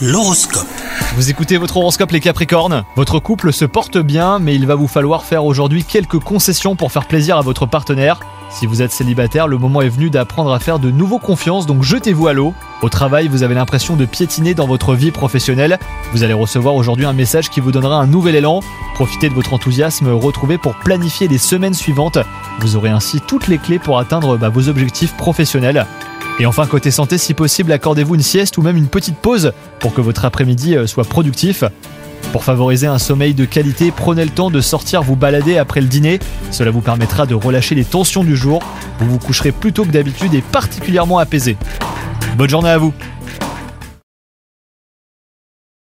L'horoscope. Vous écoutez votre horoscope les Capricornes. Votre couple se porte bien, mais il va vous falloir faire aujourd'hui quelques concessions pour faire plaisir à votre partenaire. Si vous êtes célibataire, le moment est venu d'apprendre à faire de nouveau confiance, donc jetez-vous à l'eau. Au travail, vous avez l'impression de piétiner dans votre vie professionnelle. Vous allez recevoir aujourd'hui un message qui vous donnera un nouvel élan. Profitez de votre enthousiasme retrouvé pour planifier les semaines suivantes. Vous aurez ainsi toutes les clés pour atteindre vos objectifs professionnels. Et enfin, côté santé, si possible, accordez-vous une sieste ou même une petite pause pour que votre après-midi soit productif. Pour favoriser un sommeil de qualité, prenez le temps de sortir vous balader après le dîner. Cela vous permettra de relâcher les tensions du jour. Vous vous coucherez plus tôt que d'habitude et particulièrement apaisé. Bonne journée à vous!